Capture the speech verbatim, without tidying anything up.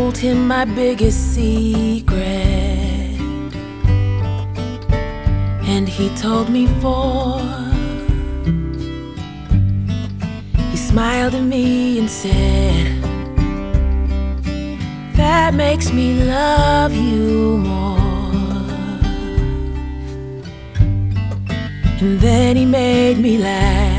told him my biggest secret, and he told me four. He smiled at me and said, that makes me love you more. And then he made me laugh.